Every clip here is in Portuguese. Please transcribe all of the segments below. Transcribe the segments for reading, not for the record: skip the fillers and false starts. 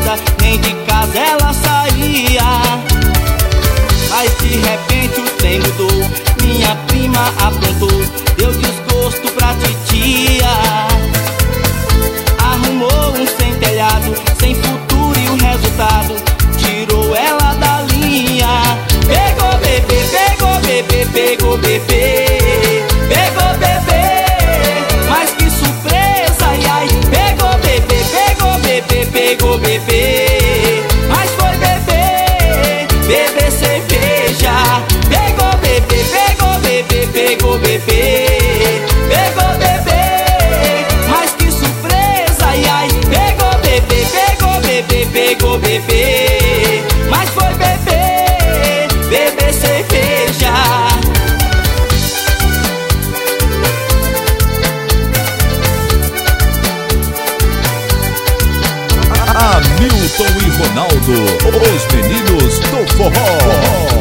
nada, nem de casa ela saía. Mas de repente o trem mudou, minha prima aprontou, deu desgosto pra titia. Arrumou um sem telhado, sem futuro e o resultado tirou ela da linha. Pegou bebê, pegou bebê, pegou bebê, pegou bebê, mas que surpresa, ai ai. Pegou bebê, pegou bebê, pegou bebê, mas foi bebê, bebê cerveja. Pegou bebê, pegou bebê, pegou bebê, pegou bebê, mas que surpresa, ai ai. Pegou bebê, pegou bebê, pegou bebê, mas foi bebê, bebê cerveja. Hamilton e Ronaldo, os meninos do forró.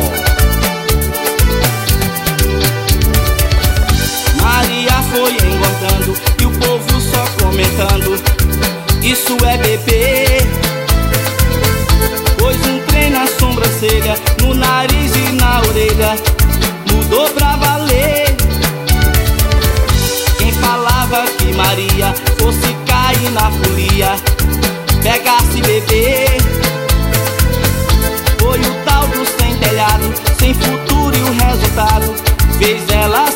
Maria foi engordando e o povo só comentando: isso é bebê. Pôs um trem na sobrancelha, no nariz e na orelha, mudou pra valer. Quem falava que Maria fosse cair na folia, pegasse bebê, foi o tal do sem telhado, sem futuro, e o resultado fez ela